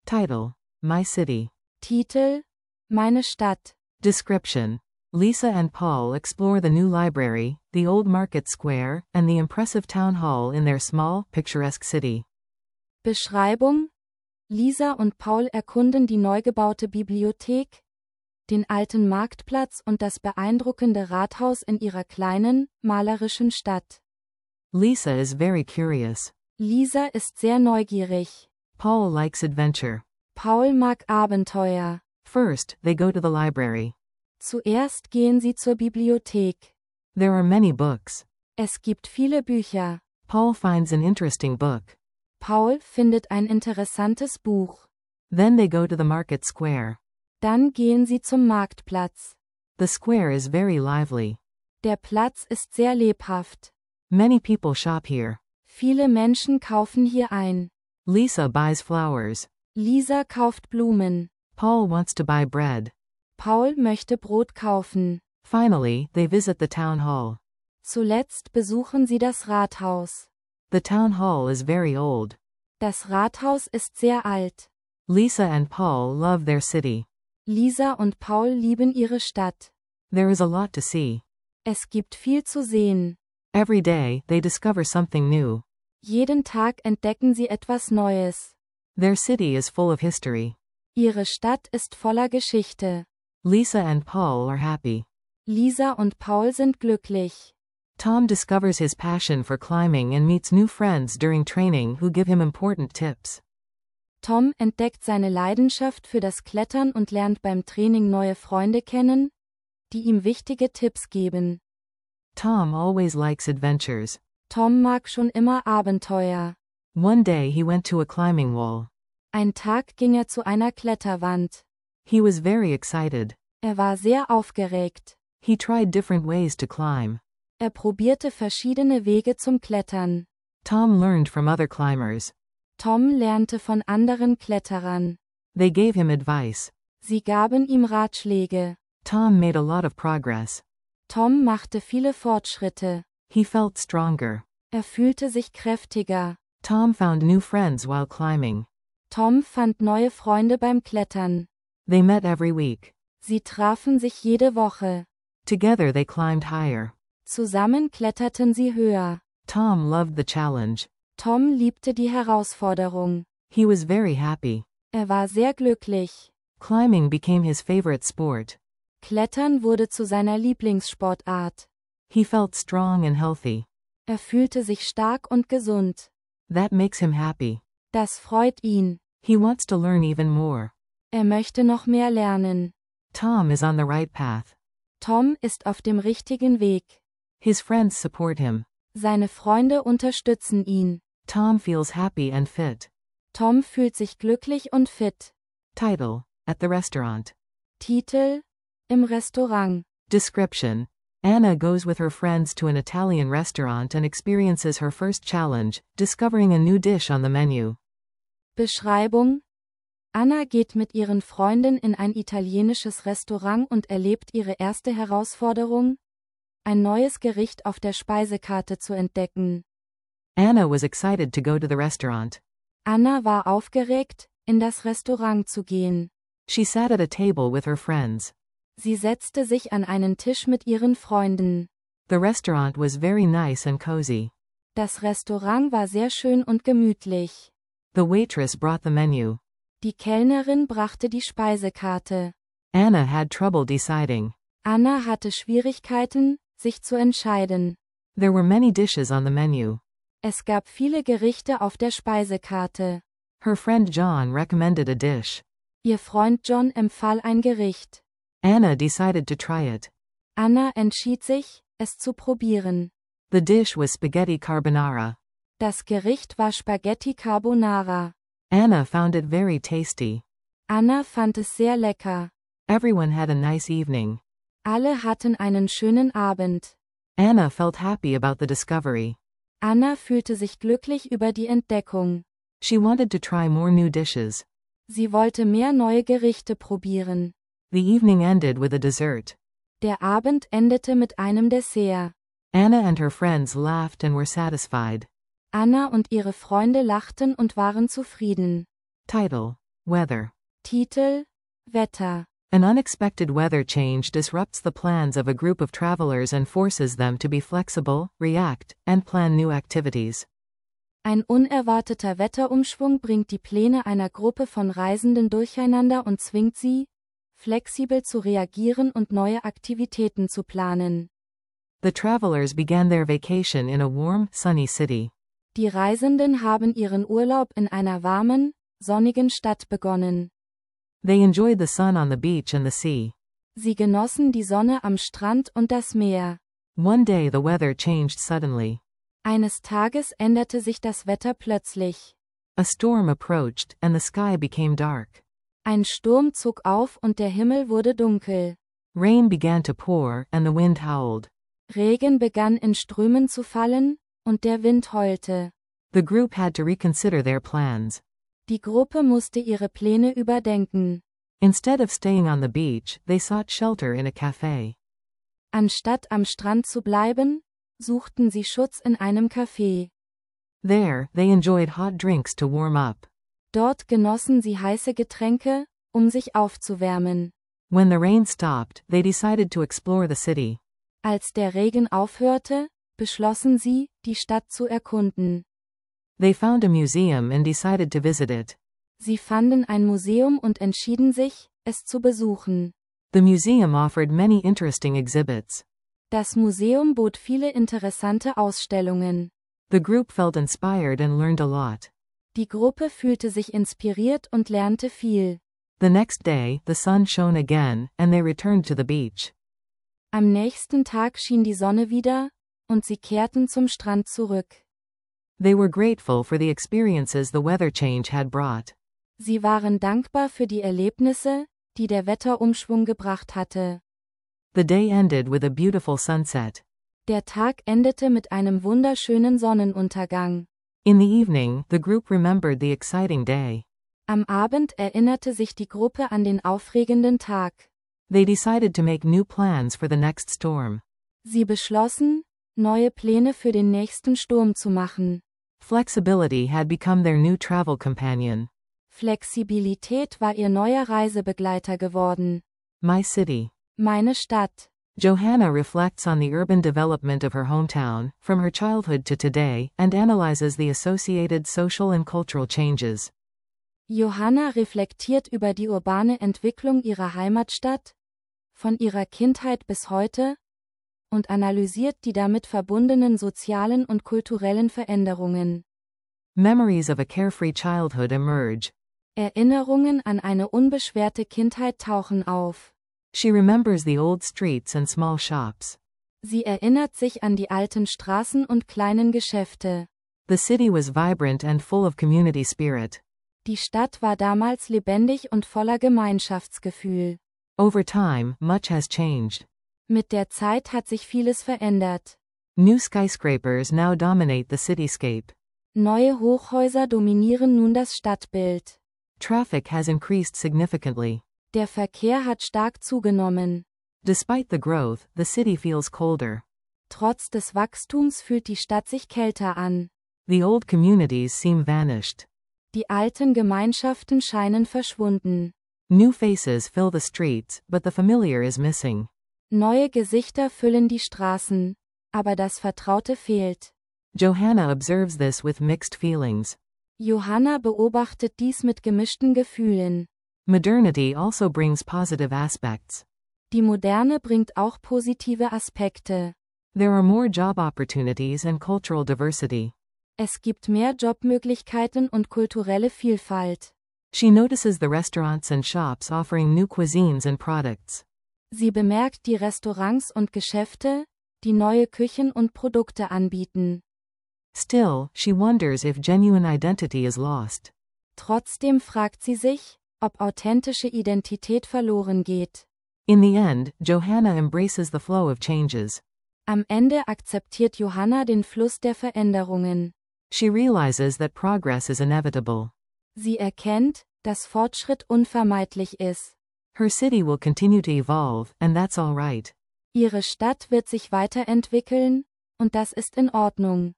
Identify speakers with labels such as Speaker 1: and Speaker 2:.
Speaker 1: Title: My City.
Speaker 2: Titel: Meine Stadt.
Speaker 1: Description: Lisa and Paul explore the new library, the old market square, and the impressive town hall in their small, picturesque city.
Speaker 2: Beschreibung: Lisa und Paul erkunden die neu gebaute Bibliothek, den alten Marktplatz und das beeindruckende Rathaus in ihrer kleinen, malerischen Stadt.
Speaker 1: Lisa is very curious.
Speaker 2: Lisa ist sehr neugierig.
Speaker 1: Paul likes adventure.
Speaker 2: Paul mag Abenteuer.
Speaker 1: First, they go to the library.
Speaker 2: Zuerst gehen sie zur Bibliothek.
Speaker 1: There are many books.
Speaker 2: Es gibt viele Bücher.
Speaker 1: Paul finds an interesting book.
Speaker 2: Paul findet ein interessantes Buch.
Speaker 1: Then they go to the market square.
Speaker 2: Dann gehen sie zum Marktplatz.
Speaker 1: The square is very lively.
Speaker 2: Der Platz ist sehr lebhaft.
Speaker 1: Many people shop here.
Speaker 2: Viele Menschen kaufen hier ein.
Speaker 1: Lisa buys flowers.
Speaker 2: Lisa kauft Blumen.
Speaker 1: Paul wants to buy bread.
Speaker 2: Paul möchte Brot kaufen.
Speaker 1: Finally, they visit the town hall.
Speaker 2: Zuletzt besuchen sie das Rathaus.
Speaker 1: The town hall is very old.
Speaker 2: Das Rathaus ist sehr alt.
Speaker 1: Lisa and Paul love their city.
Speaker 2: Lisa und Paul lieben ihre Stadt.
Speaker 1: There is a lot to see.
Speaker 2: Es gibt viel zu sehen.
Speaker 1: Every day, they discover something new.
Speaker 2: Jeden Tag entdecken sie etwas Neues.
Speaker 1: Their city is full of history.
Speaker 2: Ihre Stadt ist voller Geschichte.
Speaker 1: Lisa and Paul are happy.
Speaker 2: Lisa und Paul sind glücklich.
Speaker 1: Tom discovers his passion for climbing and meets new friends during training who give him important tips.
Speaker 2: Tom entdeckt seine Leidenschaft für das Klettern und lernt beim Training neue Freunde kennen, die ihm wichtige Tipps geben.
Speaker 1: Tom always likes adventures.
Speaker 2: Tom mag schon immer Abenteuer.
Speaker 1: One day he went to a climbing wall.
Speaker 2: Ein Tag ging er zu einer Kletterwand.
Speaker 1: He was very excited.
Speaker 2: Er war sehr aufgeregt.
Speaker 1: He tried different ways to climb.
Speaker 2: Er probierte verschiedene Wege zum Klettern.
Speaker 1: Tom learned from other climbers.
Speaker 2: Tom lernte von anderen Kletterern.
Speaker 1: They gave him advice.
Speaker 2: Sie gaben ihm Ratschläge.
Speaker 1: Tom made a lot of progress.
Speaker 2: Tom machte viele Fortschritte.
Speaker 1: He felt stronger.
Speaker 2: Er fühlte sich kräftiger.
Speaker 1: Tom found new friends while climbing.
Speaker 2: Tom fand neue Freunde beim Klettern.
Speaker 1: They met every week.
Speaker 2: Sie trafen sich jede Woche.
Speaker 1: Together they climbed higher.
Speaker 2: Zusammen kletterten sie höher.
Speaker 1: Tom loved the challenge.
Speaker 2: Tom liebte die Herausforderung.
Speaker 1: He was very happy.
Speaker 2: Er war sehr glücklich.
Speaker 1: Climbing became his favorite sport.
Speaker 2: Klettern wurde zu seiner Lieblingssportart.
Speaker 1: He felt strong and healthy.
Speaker 2: Er fühlte sich stark und gesund.
Speaker 1: That makes him happy.
Speaker 2: Das freut ihn.
Speaker 1: He wants to learn even more.
Speaker 2: Er möchte noch mehr lernen.
Speaker 1: Tom is on the right path.
Speaker 2: Tom ist auf dem richtigen Weg.
Speaker 1: His friends support him.
Speaker 2: Seine Freunde unterstützen ihn.
Speaker 1: Tom feels happy and fit.
Speaker 2: Tom fühlt sich glücklich und fit.
Speaker 1: Title: At the restaurant.
Speaker 2: Titel: Im Restaurant.
Speaker 1: Description: Anna goes with her friends to an Italian restaurant and experiences her first challenge, discovering a new dish on the menu.
Speaker 2: Beschreibung: Anna geht mit ihren Freunden in ein italienisches Restaurant und erlebt ihre erste Herausforderung, ein neues Gericht auf der Speisekarte zu entdecken.
Speaker 1: Anna was excited to go to the restaurant.
Speaker 2: Anna war aufgeregt, in das Restaurant zu gehen.
Speaker 1: She sat at a table with her friends.
Speaker 2: Sie setzte sich an einen Tisch mit ihren Freunden.
Speaker 1: The restaurant was very nice and cozy.
Speaker 2: Das Restaurant war sehr schön und gemütlich.
Speaker 1: The waitress brought the menu.
Speaker 2: Die Kellnerin brachte die Speisekarte.
Speaker 1: Anna had trouble deciding.
Speaker 2: Anna hatte Schwierigkeiten, sich zu entscheiden.
Speaker 1: There were many dishes on the menu.
Speaker 2: Es gab viele Gerichte auf der Speisekarte.
Speaker 1: Her friend John recommended a dish.
Speaker 2: Ihr Freund John empfahl ein Gericht.
Speaker 1: Anna decided to try it.
Speaker 2: Anna entschied sich, es zu probieren.
Speaker 1: The dish was spaghetti carbonara.
Speaker 2: Das Gericht war Spaghetti Carbonara.
Speaker 1: Anna found it very tasty.
Speaker 2: Anna fand es sehr lecker.
Speaker 1: Everyone had a nice evening.
Speaker 2: Alle hatten einen schönen Abend.
Speaker 1: Anna felt happy about the discovery.
Speaker 2: Anna fühlte sich glücklich über die Entdeckung.
Speaker 1: She wanted to try more new dishes.
Speaker 2: Sie wollte mehr neue Gerichte probieren.
Speaker 1: The evening ended with a dessert.
Speaker 2: Der Abend endete mit einem Dessert.
Speaker 1: Anna and her friends laughed and were satisfied.
Speaker 2: Anna und ihre Freunde lachten und waren zufrieden.
Speaker 1: Title: Weather.
Speaker 2: Titel: Wetter.
Speaker 1: An unexpected weather change disrupts the plans of a group of travelers and forces them to be flexible, react, and plan new activities.
Speaker 2: Ein unerwarteter Wetterumschwung bringt die Pläne einer Gruppe von Reisenden durcheinander und zwingt sie, flexibel zu reagieren und neue Aktivitäten zu planen.
Speaker 1: The travelers began their vacation in a warm, sunny city.
Speaker 2: Die Reisenden haben ihren Urlaub in einer warmen, sonnigen Stadt begonnen.
Speaker 1: They enjoyed the sun on the beach and the sea.
Speaker 2: Sie genossen die Sonne am Strand und das Meer.
Speaker 1: One day the weather changed suddenly.
Speaker 2: Eines Tages änderte sich das Wetter plötzlich.
Speaker 1: A storm approached, and the sky became dark.
Speaker 2: Ein Sturm zog auf und der Himmel wurde dunkel.
Speaker 1: Rain began to pour, and the wind howled.
Speaker 2: Regen begann in Strömen zu fallen, und der Wind heulte.
Speaker 1: The group had to reconsider their plans.
Speaker 2: Die Gruppe musste ihre Pläne überdenken.
Speaker 1: Instead of staying on the beach, they sought shelter in a café.
Speaker 2: Anstatt am Strand zu bleiben, suchten sie Schutz in einem Café.
Speaker 1: There, they enjoyed hot drinks to warm up.
Speaker 2: Dort genossen sie heiße Getränke, um sich aufzuwärmen.
Speaker 1: When the rain stopped, they decided to explore the city.
Speaker 2: Als der Regen aufhörte, beschlossen sie, die Stadt zu erkunden.
Speaker 1: They found a museum and decided to visit it.
Speaker 2: Sie fanden ein Museum und entschieden sich, es zu besuchen.
Speaker 1: The museum offered many interesting exhibits.
Speaker 2: Das Museum bot viele interessante Ausstellungen.
Speaker 1: The group felt inspired and learned a lot.
Speaker 2: Die Gruppe fühlte sich inspiriert und lernte viel.
Speaker 1: The next day, the sun shone again, and they returned to the beach.
Speaker 2: Am nächsten Tag schien die Sonne wieder, und sie kehrten zum Strand zurück.
Speaker 1: They were grateful for the experiences the weather change had brought.
Speaker 2: Sie waren dankbar für die Erlebnisse, die der Wetterumschwung gebracht hatte.
Speaker 1: The day ended with a beautiful sunset.
Speaker 2: Der Tag endete mit einem wunderschönen Sonnenuntergang.
Speaker 1: In the evening, the group remembered the exciting day.
Speaker 2: Am Abend erinnerte sich die Gruppe an den aufregenden Tag.
Speaker 1: They decided to make new plans for the next storm.
Speaker 2: Sie beschlossen, neue Pläne für den nächsten Sturm zu machen.
Speaker 1: Flexibility had become their new travel companion.
Speaker 2: Flexibilität war ihr neuer Reisebegleiter geworden.
Speaker 1: My city.
Speaker 2: Meine Stadt.
Speaker 1: Johanna reflects on the urban development of her hometown, from her childhood to today, and analyzes the associated social and cultural changes.
Speaker 2: Johanna reflektiert über die urbane Entwicklung ihrer Heimatstadt, von ihrer Kindheit bis heute, und analysiert die damit verbundenen sozialen und kulturellen Veränderungen.
Speaker 1: Memories of a carefree childhood emerge.
Speaker 2: Erinnerungen an eine unbeschwerte Kindheit tauchen auf.
Speaker 1: She remembers the old streets and small shops.
Speaker 2: Sie erinnert sich an die alten Straßen und kleinen Geschäfte.
Speaker 1: The city was vibrant and full of community spirit.
Speaker 2: Die Stadt war damals lebendig und voller Gemeinschaftsgefühl.
Speaker 1: Over time, much has changed.
Speaker 2: Mit der Zeit hat sich vieles verändert.
Speaker 1: New skyscrapers now dominate the cityscape.
Speaker 2: Neue Hochhäuser dominieren nun das Stadtbild.
Speaker 1: Traffic has increased significantly.
Speaker 2: Der Verkehr hat stark zugenommen.
Speaker 1: Despite the growth, the city feels colder.
Speaker 2: Trotz des Wachstums fühlt die Stadt sich kälter an.
Speaker 1: The old communities seem vanished.
Speaker 2: Die alten Gemeinschaften scheinen verschwunden.
Speaker 1: New faces fill the streets, but the familiar is missing.
Speaker 2: Neue Gesichter füllen die Straßen, aber das Vertraute fehlt.
Speaker 1: Johanna observes this with mixed feelings.
Speaker 2: Johanna beobachtet dies mit gemischten Gefühlen.
Speaker 1: Modernity also brings positive aspects.
Speaker 2: Die Moderne bringt auch positive Aspekte.
Speaker 1: There are more job opportunities and cultural diversity.
Speaker 2: Es gibt mehr Jobmöglichkeiten und kulturelle Vielfalt.
Speaker 1: She notices the restaurants and shops offering new cuisines and products.
Speaker 2: Sie bemerkt die Restaurants und Geschäfte, die neue Küchen und Produkte anbieten.
Speaker 1: Still, she wonders if genuine identity is lost.
Speaker 2: Trotzdem fragt sie sich, ob authentische Identität verloren geht.
Speaker 1: In the end, Johanna embraces the flow of changes.
Speaker 2: Am Ende akzeptiert Johanna den Fluss der Veränderungen.
Speaker 1: She realizes that progress is inevitable.
Speaker 2: Sie erkennt, dass Fortschritt unvermeidlich ist.
Speaker 1: Her city will continue to evolve, and that's all right.
Speaker 2: Ihre Stadt wird sich weiterentwickeln, und das ist in Ordnung.